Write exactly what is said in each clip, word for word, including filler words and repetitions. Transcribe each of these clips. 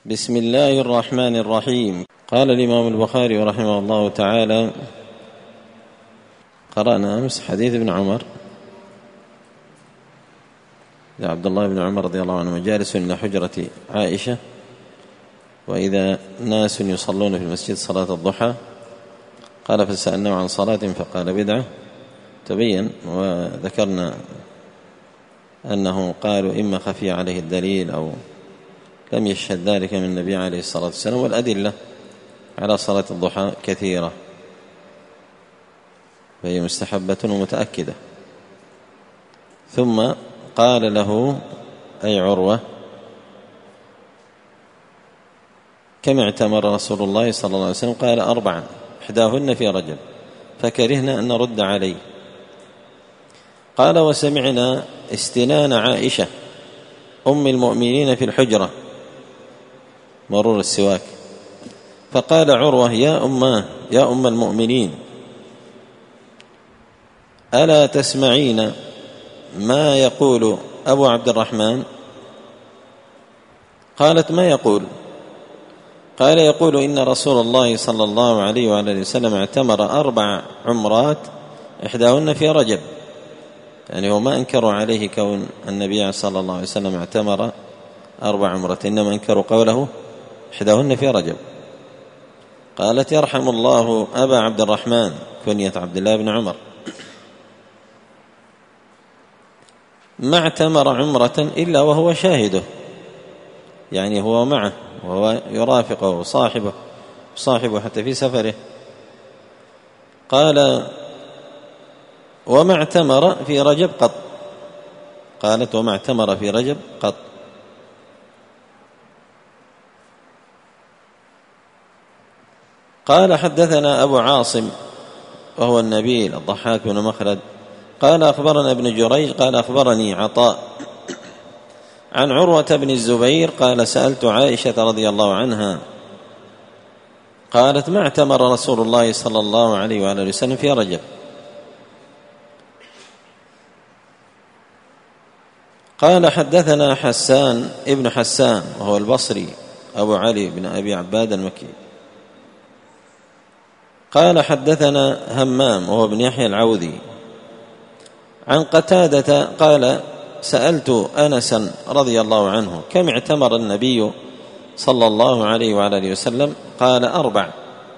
بسم الله الرحمن الرحيم. قال الإمام البخاري رحمه الله تعالى: قرأنا أمس حديث ابن عمر، عبد الله بن عمر رضي الله عنه جالس إلى حجرة عائشة وإذا ناس يصلون في المسجد صلاة الضحى، قال فسألناه عن صلاة فقال بدعة. تبين وذكرنا أنه قالوا إما خفي عليه الدليل أو لم يشهد ذلك من النبي عليه الصلاة والسلام، والأدلة على صلاة الضحى كثيرة فهي مستحبة ومتأكدة. ثم قال له أي عروة: كم اعتمر رسول الله صلى الله عليه وسلم؟ قال: أربعا، إحداهن في رجب، فكرهنا أن نرد عليه. قال: وسمعنا استنان عائشة أم المؤمنين في الحجرة، مرور السواك، فقال عروة: يا أماه يا أم المؤمنين، ألا تسمعين ما يقول أبو عبد الرحمن؟ قالت: ما يقول؟ قال: يقول إن رسول الله صلى الله عليه وآله وسلم اعتمر أربع عمرات إحداهن في رجب. يعني هو ما أنكروا عليه كون النبي صلى الله عليه وسلم اعتمر أربع عمرات، إنما أنكروا قوله إحداهن في رجب. قالت: يرحم الله أبا عبد الرحمن، كنية عبد الله بن عمر، ما اعتمر عمرة إلا وهو شاهده، يعني هو معه وهو يرافقه وصاحبه صاحبه حتى في سفره. قال: وما اعتمر في رجب قط. قالت: وما اعتمر في رجب قط. قال: حدثنا أبو عاصم وهو النبيل الضحاك بن مخلد قال: أخبرنا ابن جريج قال: أخبرني عطاء عن عروة بن الزبير قال: سألت عائشة رضي الله عنها قالت: ما اعتمر رسول الله صلى الله عليه وآله وسلم في رجب. قال: حدثنا حسان ابن حسان وهو البصري أبو علي بن أبي عباد المكي قال: حدثنا همام وهو ابن يحيى العوذي عن قتادة قال: سألت أنسا رضي الله عنه كم اعتمر النبي صلى الله عليه وآله وسلم؟ قال: أربع،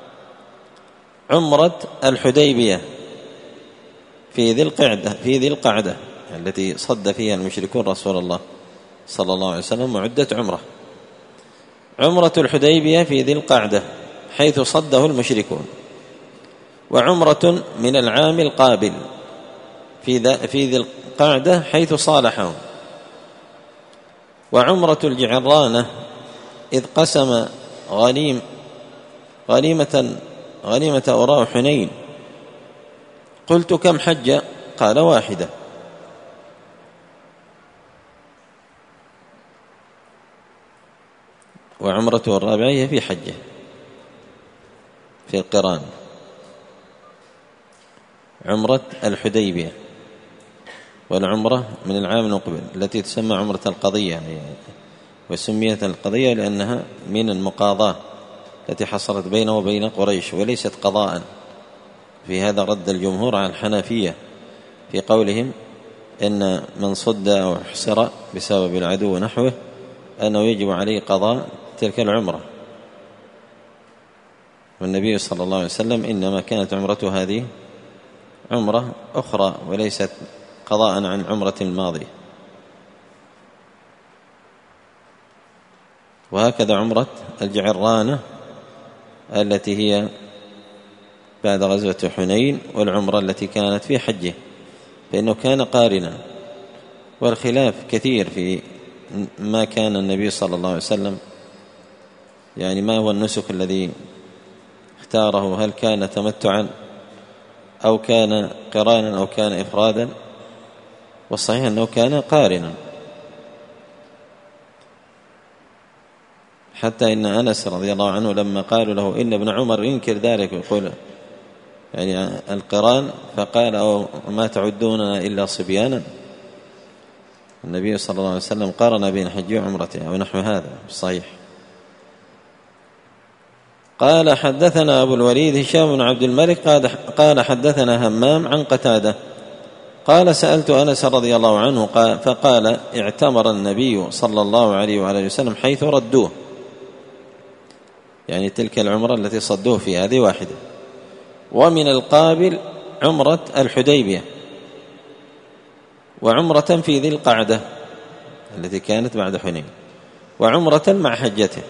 عمرة الحديبية في ذي القعدة في ذي القعدة التي صد فيها المشركون رسول الله صلى الله عليه وسلم، وعدة عمرة. عمرة الحديبية في ذي القعدة حيث صده المشركون، وعمرة من العام القابل في ذي القعدة حيث صالحهم، وعمرة الجعرانة إذ قسم غنيم غنيمة غنيمة أوراء حنين. قلت: كم حج؟ قال: واحدة. وعمرته الرابعة في حجه في القران، عمرة الحديبية، والعمرة من العام المقبل التي تسمى عمرة القضية، يعني وسميت القضية لأنها من المقاضاة التي حصلت بينه وبين قريش وليست قضاء. في هذا رد الجمهور على الحنفية في قولهم إن من صد أو حصر بسبب العدو ونحوه أنه يجب عليه قضاء تلك العمرة، والنبي صلى الله عليه وسلم إنما كانت عمرته هذه عمرة أخرى وليست قضاء عن عمرة الماضية. وهكذا عمرة الجعرانة التي هي بعد غزوة حنين، والعمرة التي كانت في حجه، فإنه كان قارنا. والخلاف كثير في ما كان النبي صلى الله عليه وسلم، يعني ما هو النسك الذي اختاره، هل كان تمتعا أو كان قرانا أو كان إفرادا؟ والصحيح أنه كان قارنا، حتى إن أنس رضي الله عنه لما قالوا له إن ابن عمر ينكر ذلك ويقول يعني القران، فقال: أو ما تعدوننا إلا صبيانا؟ النبي صلى الله عليه وسلم قارن بين حج وعمرته ونحو هذا الصحيح. قال حدثنا أبو الوليد هشام بن عبد الملك قال حدثنا همام عن قتادة قال سألت أنس رضي الله عنه فقال اعتمر النبي صلى الله عليه وآله وسلم حيث ردوه، يعني تلك العمرة التي صدوه في هذه واحدة. ومن القابل عمرة الحديبية، وعمرة في ذي القعدة التي كانت بعد حنين، وعمرة مع حجته.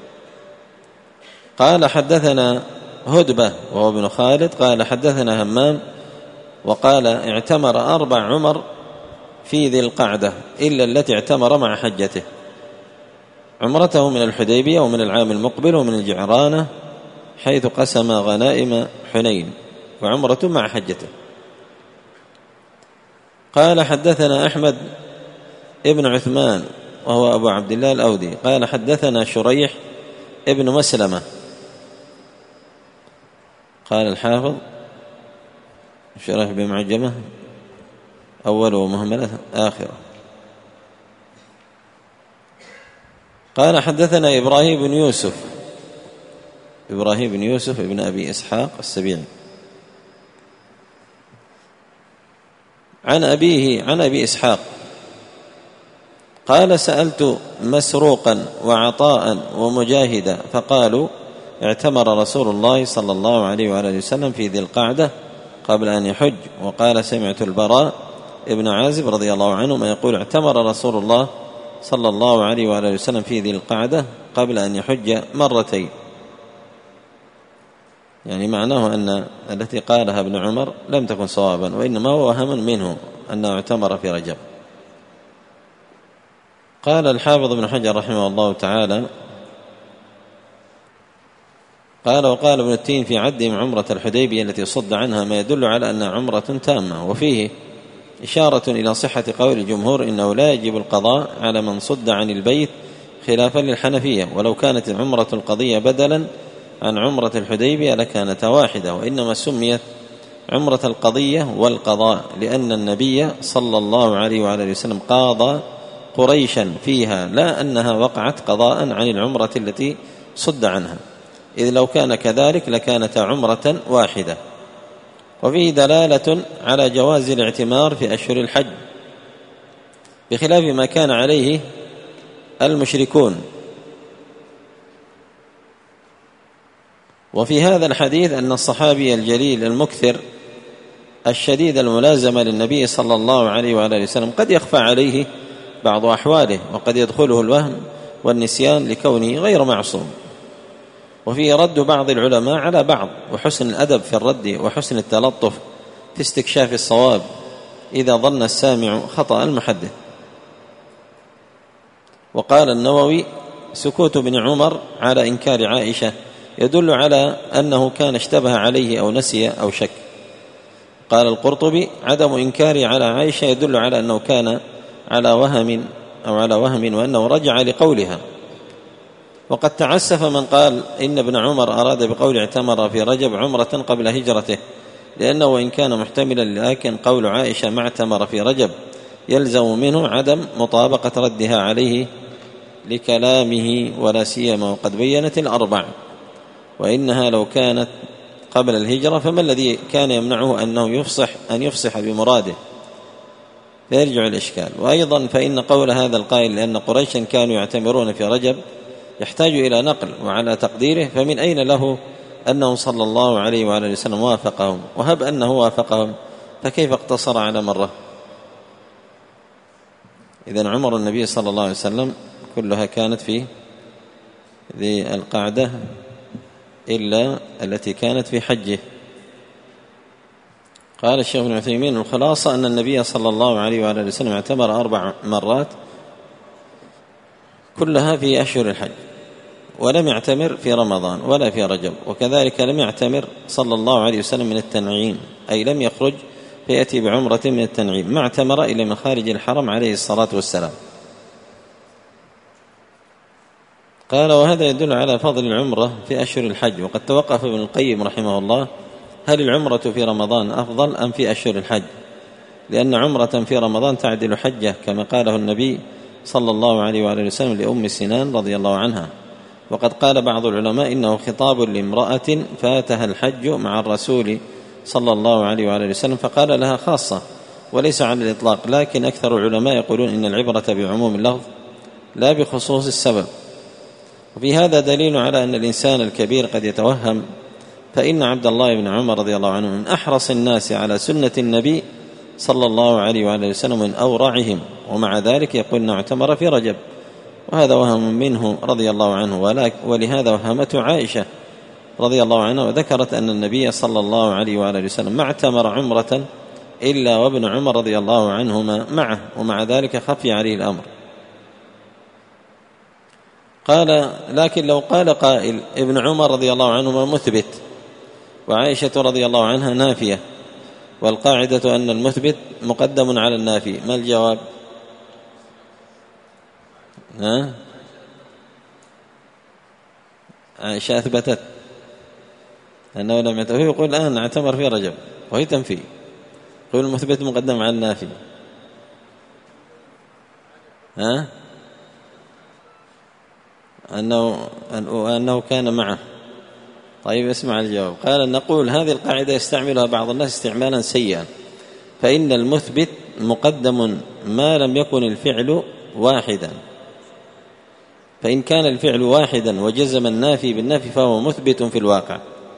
قال حدثنا هدبة وهو ابن خالد قال حدثنا همام وقال اعتمر أربع عمر في ذي القعدة إلا التي اعتمر مع حجته، عمرته من الحديبية ومن العام المقبل ومن الجعرانة حيث قسم غنائم حنين، وعمرة مع حجته. قال حدثنا أحمد ابن عثمان وهو أبو عبد الله الأودي قال حدثنا شريح ابن مسلمة قال الحافظ شريح بمعجمة أول ومهملة آخرة. قال حدثنا إبراهيم بن يوسف إبراهيم بن يوسف ابن أبي إسحاق السبيعي عن أبيه عن أبي إسحاق قال سألت مسروقا وعطاء ومجاهدا فقالوا اعتمر رسول الله صلى الله عليه وآله وسلم في ذي القعدة قبل أن يحج. وقال سمعت البراء ابن عازب رضي الله عنه يقول اعتمر رسول الله صلى الله عليه وآله وسلم في ذي القعدة قبل أن يحج مرتين، يعني معناه أن التي قالها ابن عمر لم تكن صوابا، وإنما هو وهم منه أنه اعتمر في رجب. قال الحافظ ابن حجر رحمه الله تعالى قال وقال ابن التين في عدهم عمرة الحديبية التي صد عنها ما يدل على أنها عمرة تامة، وفيه إشارة إلى صحة قول الجمهور إنه لا يجب القضاء على من صد عن البيت خلافا للحنفية، ولو كانت العمرة القضية بدلا عن عمرة الحديبية لكانت واحدة، وإنما سميت عمرة القضية والقضاء لأن النبي صلى الله عليه وآله وسلم قاضى قريشا فيها، لا أنها وقعت قضاء عن العمرة التي صد عنها، إذ لو كان كذلك لكانت عمرة واحدة. وفيه دلالة على جواز الاعتمار في أشهر الحج بخلاف ما كان عليه المشركون. وفي هذا الحديث أن الصحابي الجليل المكثر الشديد الملازمة للنبي صلى الله عليه وآله وسلم قد يخفى عليه بعض أحواله، وقد يدخله الوهم والنسيان لكونه غير معصوم. وفيه رد بعض العلماء على بعض، وحسن الأدب في الرد، وحسن التلطف في استكشاف الصواب إذا ظن السامع خطأ المحدث. وقال النووي سكوت ابن عمر على إنكار عائشة يدل على أنه كان اشتبه عليه أو نسي أو شك. قال القرطبي عدم إنكاره على عائشة يدل على أنه كان على وهم أو على وهم وأنه رجع لقولها. وقد تعسف من قال إن ابن عمر أراد بقول اعتمر في رجب عمرة قبل هجرته، لأنه وإن كان محتملا لكن قول عائشة مع اعتمر في رجب يلزم منه عدم مطابقة ردها عليه لكلامه، ولا سيما وقد بينت الأربع، وإنها لو كانت قبل الهجرة فما الذي كان يمنعه أنه يفصح أن يفصح بمراده، فيرجع الإشكال. وأيضا فإن قول هذا القائل لأن قريشا كانوا يعتمرون في رجب يحتاج إلى نقل، وعلى تقديره فمن أين له أنه صلى الله عليه وآله وسلم وافقهم؟ وهب أنه وافقهم فكيف اقتصر على مرة؟ إذن عمر النبي صلى الله عليه وسلم كلها كانت في ذي القعدة إلا التي كانت في حجه. قال الشيخ ابن عثيمين الخلاصة أن النبي صلى الله عليه وآله وسلم اعتمر أربع مرات كلها في أشهر الحج، ولم يعتمر في رمضان ولا في رجب، وكذلك لم يعتمر صلى الله عليه وسلم من التنعيم، أي لم يخرج فيأتي بعمرة من التنعيم، ما اعتمر إلا من خارج الحرم عليه الصلاة والسلام. قال وهذا يدل على فضل العمرة في أشهر الحج. وقد توقف ابن القيم رحمه الله هل العمرة في رمضان أفضل أم في أشهر الحج، لأن عمرة في رمضان تعدل حجة كما قاله النبي صلى الله عليه وآله وسلم لأم سنان رضي الله عنها، وقد قال بعض العلماء إنه خطاب لامرأة فاتها الحج مع الرسول صلى الله عليه وآله وسلم فقال لها خاصة وليس على الإطلاق، لكن أكثر العلماء يقولون إن العبرة بعموم اللفظ لا بخصوص السبب. وفي هذا دليل على أن الإنسان الكبير قد يتوهم، فإن عبد الله بن عمر رضي الله عنه من أحرص الناس على سنة النبي صلى الله عليه وآله وسلم من أورعهم، ومع ذلك يقول إنه اعتمر في رجب، وهذا وهم منه رضي الله عنه، ولهذا وهمته عائشة رضي الله عنها وذكرت أن النبي صلى الله عليه وآله وسلم ما اعتمر عمرة إلا وابن عمر رضي الله عنهما معه، ومع ذلك خفي عليه الأمر. قال لكن لو قال قائل ابن عمر رضي الله عنهما مثبت وعائشة رضي الله عنها نافية، والقاعدة أن المثبت مقدم على النافي، ما الجواب؟ ها؟ عائشة أثبتت أنه لم يتوفي، يقول الآن اعتمر في رجب وهي تنفي، يقول المثبت مقدم على النافي. ها؟ أنه, أنه كان معه. طيب اسمع الجواب. قال نقول هذه القاعدة يستعملها بعض الناس استعمالا سيئا، فإن المثبت مقدم ما لم يكن الفعل واحدا، فإن كان الفعل واحدا وجزم النافي بالنفي فهو مثبت في الواقع.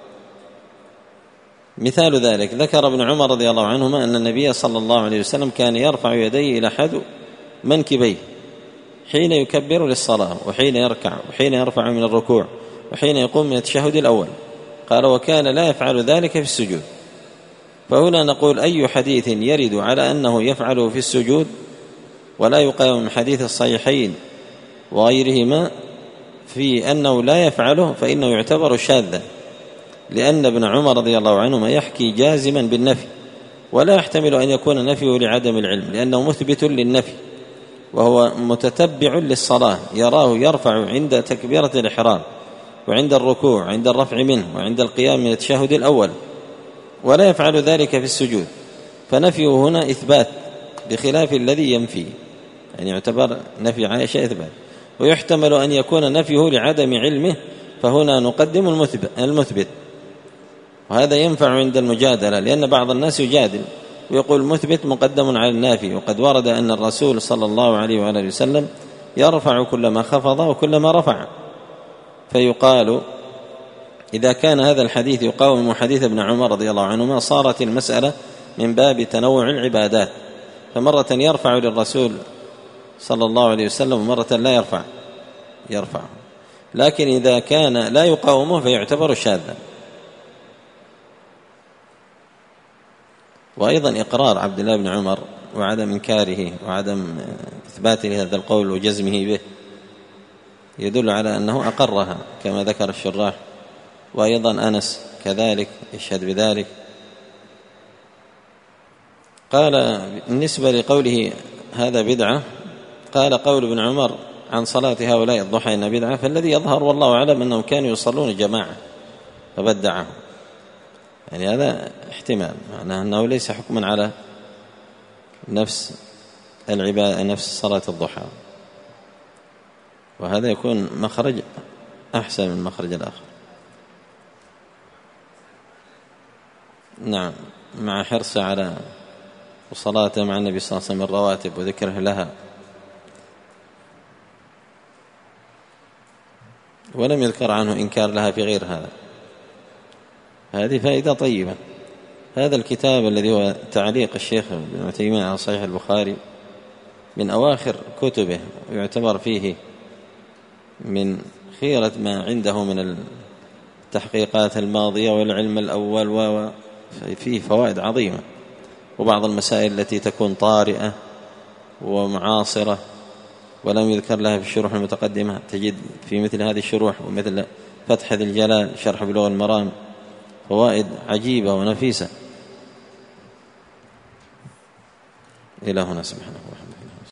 مثال ذلك ذكر ابن عمر رضي الله عنهما أن النبي صلى الله عليه وسلم كان يرفع يديه إلى حذو منكبيه حين يكبر للصلاة، وحين يركع، وحين يرفع من الركوع، وحين يقوم من التشهد الأول. قال وكان لا يفعل ذلك في السجود. فهنا نقول أي حديث يرد على أنه يفعله في السجود ولا يقاوم من حديث الصحيحين وغيرهما في أنه لا يفعله فإنه يعتبر شاذا، لأن ابن عمر رضي الله عنهما يحكي جازما بالنفي، ولا يحتمل أن يكون نفيه لعدم العلم، لأنه مثبت للنفي وهو متتبع للصلاة، يراه يرفع عند تكبيرة الإحرام وعند الركوع وعند الرفع منه وعند القيام من التشهد الأول، ولا يفعل ذلك في السجود، فنفيه هنا إثبات بخلاف الذي ينفي، يعني يعتبر نفي عائشة إثبات. ويحتمل أن يكون نفيه لعدم علمه، فهنا نقدم المثبت، وهذا ينفع عند المجادلة، لأن بعض الناس يجادل ويقول مثبت مقدم على النافي، وقد ورد أن الرسول صلى الله عليه وآله وسلم يرفع كلما خفض وكلما رفع، فيقال إذا كان هذا الحديث يقاوم حديث ابن عمر رضي الله عنهما صارت المسألة من باب تنوع العبادات، فمرة يرفع للرسول صلى الله عليه وسلم ومرة لا يرفع يرفع لكن إذا كان لا يقاومه فيعتبر شاذا. وأيضا إقرار عبد الله بن عمر وعدم إنكاره وعدم إثباته لهذا القول وجزمه به يدل على أنه أقرها كما ذكر الشراح، وأيضا أنس كذلك يشهد بذلك. قال بالنسبة لقوله هذا بدعة، قال قول ابن عمر عن صلاة هؤلاء الضحى إن بدعة، فالذي يظهر والله أعلم أنهم كانوا يصلون جماعة فبدعهم، يعني هذا احتمال، معناه أنه ليس حكما على نفس العبادة نفس صلاة الضحى، وهذا يكون مخرج أحسن من مخرج الآخر. نعم، مع حرصه على وصلاته مع النبي صلى الله عليه وسلم الرواتب وذكره لها، ولم يذكر عنه إنكار لها في غير هذا. هذه فائدة طيبة. هذا الكتاب الذي هو تعليق الشيخ ابن تيمية على صحيح البخاري من أواخر كتبه، ويعتبر فيه من خيرة ما عنده من التحقيقات الماضية والعلم الأول، وفيه فوائد عظيمة، وبعض المسائل التي تكون طارئة ومعاصرة ولم يذكر لها في الشروح المتقدمة تجد في مثل هذه الشروح، ومثل فتح ذي الجلال شرح بلوغ المرام فوائد عجيبة ونفيسة. إلهنا سبحانه وتعالى.